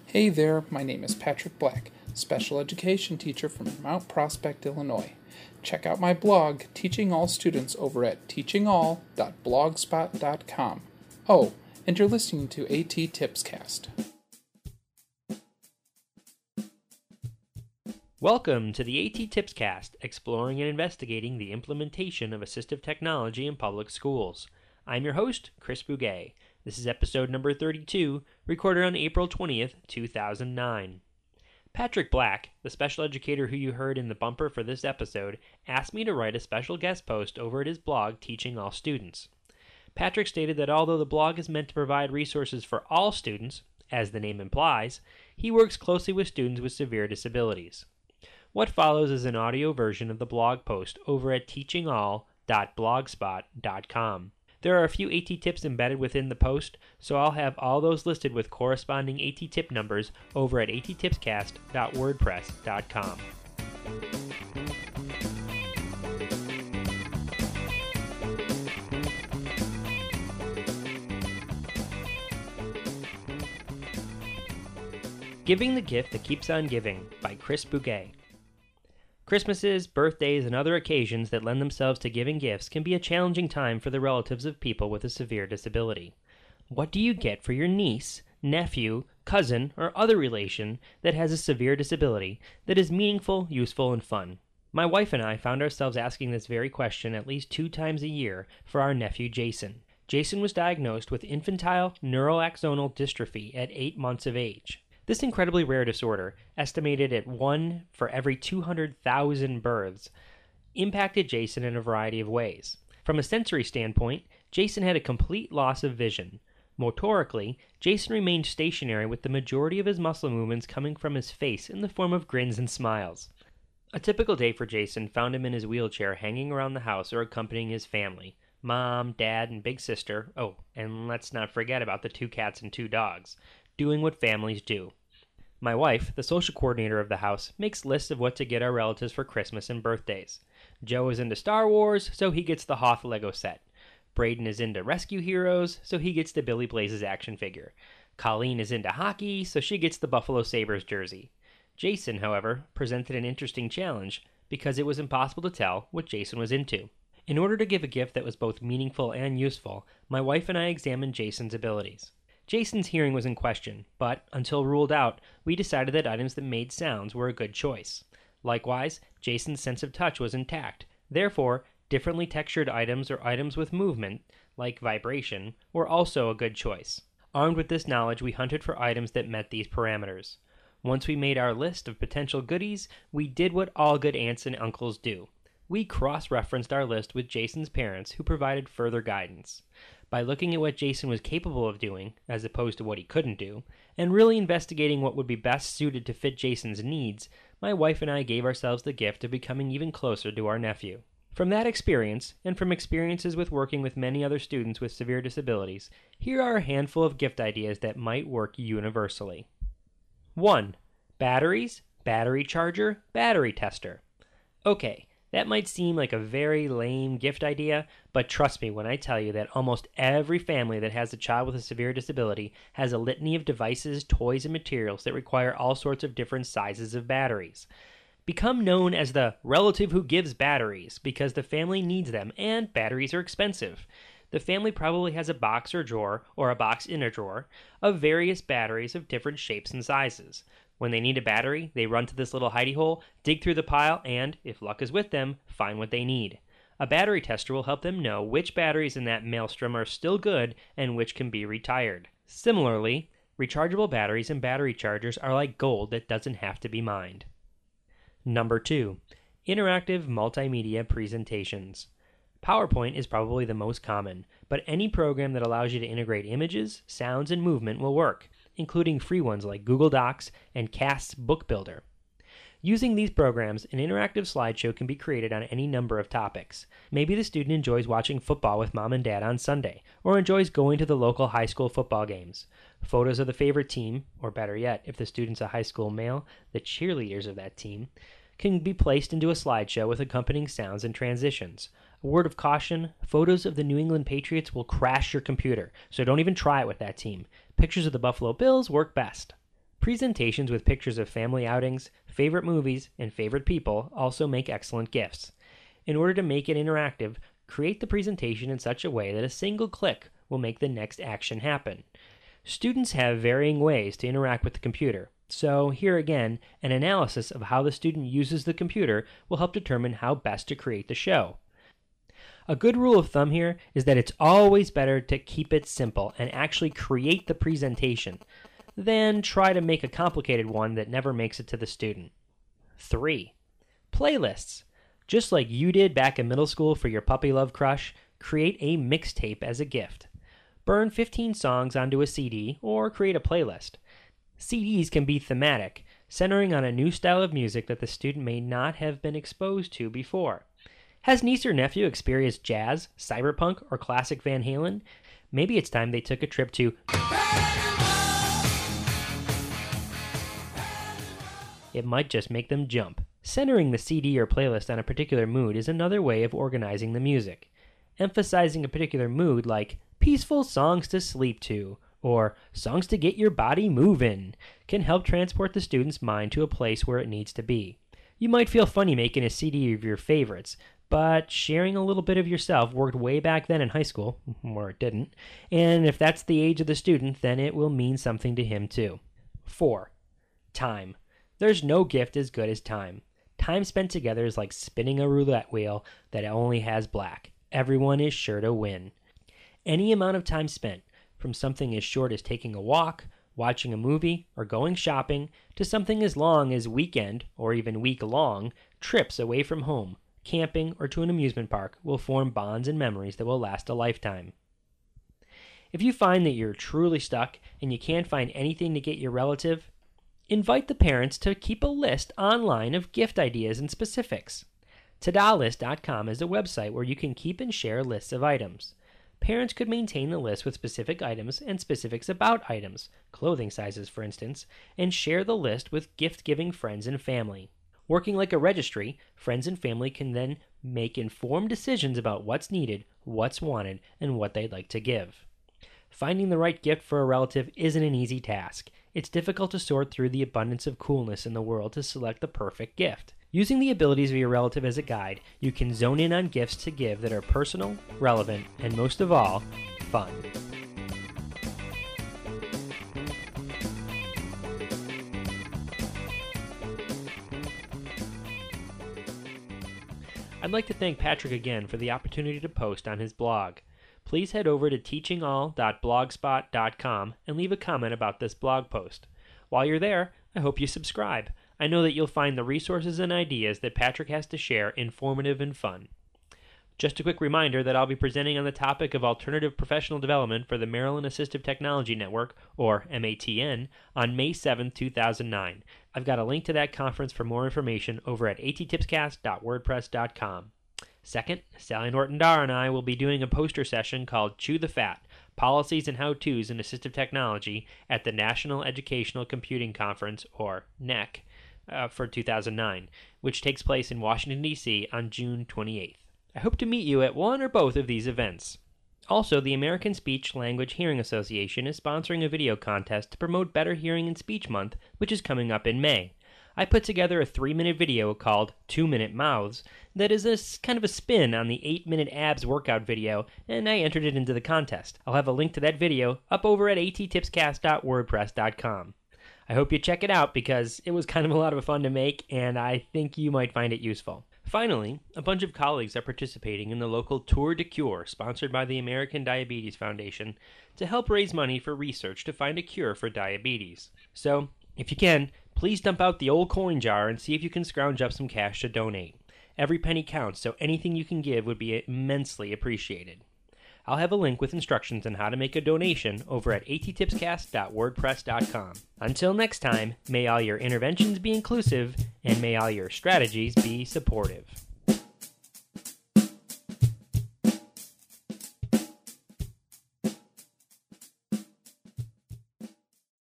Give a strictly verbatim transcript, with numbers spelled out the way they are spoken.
Hey there, my name is Patrick Black, special education teacher from Mount Prospect, Illinois. Check out my blog, Teaching All Students, over at teaching all dot blogspot dot com. Oh, and you're listening to AT Tipscast. Welcome to the AT Tipscast, exploring and investigating the implementation of assistive technology in public schools. I'm your host, Chris Bouguet. This is episode number thirty-two, recorded on April twentieth, two thousand nine. Patrick Black, the special educator who you heard in the bumper for this episode, asked me to write a special guest post over at his blog, Teaching All Students. Patrick stated that although the blog is meant to provide resources for all students, as the name implies, he works closely with students with severe disabilities. What follows is an audio version of the blog post over at teaching all dot blogspot dot com. There are a few AT tips embedded within the post, so I'll have all those listed with corresponding AT tip numbers over at at tipscast dot wordpress dot com. Giving the Gift That Keeps on Giving by Chris Bouguet. Christmases, birthdays, and other occasions that lend themselves to giving gifts can be a challenging time for the relatives of people with a severe disability. What do you get for your niece, nephew, cousin, or other relation that has a severe disability that is meaningful, useful, and fun? My wife and I found ourselves asking this very question at least two times a year for our nephew Jason. Jason was diagnosed with infantile neuroaxonal dystrophy at eight months of age. This incredibly rare disorder, estimated at one for every two hundred thousand births, impacted Jason in a variety of ways. From a sensory standpoint, Jason had a complete loss of vision. Motorically, Jason remained stationary with the majority of his muscle movements coming from his face in the form of grins and smiles. A typical day for Jason found him in his wheelchair hanging around the house or accompanying his family, mom, dad, and big sister, oh, and let's not forget about the two cats and two dogs, doing what families do. My wife, the social coordinator of the house, makes lists of what to get our relatives for Christmas and birthdays. Joe is into Star Wars, so he gets the Hoth Lego set. Braden is into Rescue Heroes, so he gets the Billy Blazes action figure. Colleen is into hockey, so she gets the Buffalo Sabres jersey. Jason, however, presented an interesting challenge because it was impossible to tell what Jason was into. In order to give a gift that was both meaningful and useful, my wife and I examined Jason's abilities. Jason's hearing was in question, but, until ruled out, we decided that items that made sounds were a good choice. Likewise, Jason's sense of touch was intact. Therefore, differently textured items or items with movement, like vibration, were also a good choice. Armed with this knowledge, we hunted for items that met these parameters. Once we made our list of potential goodies, we did what all good aunts and uncles do. We cross-referenced our list with Jason's parents, who provided further guidance. By looking at what Jason was capable of doing, as opposed to what he couldn't do, and really investigating what would be best suited to fit Jason's needs, my wife and I gave ourselves the gift of becoming even closer to our nephew. From that experience, and from experiences with working with many other students with severe disabilities, here are a handful of gift ideas that might work universally. one. Batteries, battery charger, battery tester. Okay. That might seem like a very lame gift idea, but trust me when I tell you that almost every family that has a child with a severe disability has a litany of devices, toys, and materials that require all sorts of different sizes of batteries. Become known as the relative who gives batteries because the family needs them and batteries are expensive. The family probably has a box or drawer, or a box in a drawer, of various batteries of different shapes and sizes. When they need a battery, they run to this little hidey hole, dig through the pile, and, if luck is with them, find what they need. A battery tester will help them know which batteries in that maelstrom are still good and which can be retired. Similarly, rechargeable batteries and battery chargers are like gold that doesn't have to be mined. Number two. Interactive multimedia presentations. PowerPoint is probably the most common, but any program that allows you to integrate images, sounds, and movement will work, including free ones like Google Docs and Cast's Book Builder. Using these programs, an interactive slideshow can be created on any number of topics. Maybe the student enjoys watching football with mom and dad on Sunday, or enjoys going to the local high school football games. Photos of the favorite team, or better yet, if the student's a high school male, the cheerleaders of that team, can be placed into a slideshow with accompanying sounds and transitions. A word of caution, photos of the New England Patriots will crash your computer, so don't even try it with that team. Pictures of the Buffalo Bills work best. Presentations with pictures of family outings, favorite movies, and favorite people also make excellent gifts. In order to make it interactive, create the presentation in such a way that a single click will make the next action happen. Students have varying ways to interact with the computer, so here again, an analysis of how the student uses the computer will help determine how best to create the show. A good rule of thumb here is that it's always better to keep it simple and actually create the presentation than try to make a complicated one that never makes it to the student. three. Playlists. Just like you did back in middle school for your puppy love crush, create a mixtape as a gift. Burn fifteen songs onto a C D or create a playlist. C Ds can be thematic, centering on a new style of music that the student may not have been exposed to before. Has niece or nephew experienced jazz, cyberpunk, or classic Van Halen? Maybe it's time they took a trip to... It might just make them jump. Centering the C D or playlist on a particular mood is another way of organizing the music. Emphasizing a particular mood like peaceful songs to sleep to, or songs to get your body moving, can help transport the student's mind to a place where it needs to be. You might feel funny making a C D of your favorites, but sharing a little bit of yourself worked way back then in high school, or it didn't, and if that's the age of the student, then it will mean something to him too. four. Time. There's no gift as good as time. Time spent together is like spinning a roulette wheel that only has black. Everyone is sure to win. Any amount of time spent, from something as short as taking a walk, watching a movie, or going shopping, to something as long as weekend, or even week-long, trips away from home, camping, or to an amusement park will form bonds and memories that will last a lifetime. If you find that you're truly stuck and you can't find anything to get your relative, invite the parents to keep a list online of gift ideas and specifics. Tada List dot com is a website where you can keep and share lists of items. Parents could maintain the list with specific items and specifics about items, clothing sizes for instance, and share the list with gift-giving friends and family. Working like a registry, friends and family can then make informed decisions about what's needed, what's wanted, and what they'd like to give. Finding the right gift for a relative isn't an easy task. It's difficult to sort through the abundance of coolness in the world to select the perfect gift. Using the abilities of your relative as a guide, you can zone in on gifts to give that are personal, relevant, and most of all, fun. I'd like to thank Patrick again for the opportunity to post on his blog. Please head over to teaching all dot blogspot dot com and leave a comment about this blog post. While you're there, I hope you subscribe. I know that you'll find the resources and ideas that Patrick has to share informative and fun. Just a quick reminder that I'll be presenting on the topic of alternative professional development for the Maryland Assistive Technology Network, or M A T N, on May seventh, two thousand nine. I've got a link to that conference for more information over at attipscast dot wordpress dot com. Second, Sally Norton-Dar and I will be doing a poster session called Chew the Fat, Policies and How-Tos in Assistive Technology at the National Educational Computing Conference, or N E C, uh, for two thousand nine, which takes place in Washington, D C on June twenty-eighth. I hope to meet you at one or both of these events. Also, the American Speech Language Hearing Association is sponsoring a video contest to promote Better Hearing and Speech Month, which is coming up in May. I put together a three-minute video called Two Minute Mouths that is a kind of a spin on the eight-minute abs workout video, and I entered it into the contest. I'll have a link to that video up over at attipscast dot wordpress dot com. I hope you check it out because it was kind of a lot of fun to make, and I think you might find it useful. Finally, a bunch of colleagues are participating in the local Tour de Cure, sponsored by the American Diabetes Foundation, to help raise money for research to find a cure for diabetes. So, if you can, please dump out the old coin jar and see if you can scrounge up some cash to donate. Every penny counts, so anything you can give would be immensely appreciated. I'll have a link with instructions on how to make a donation over at attipscast dot wordpress dot com. Until next time, may all your interventions be inclusive, and may all your strategies be supportive.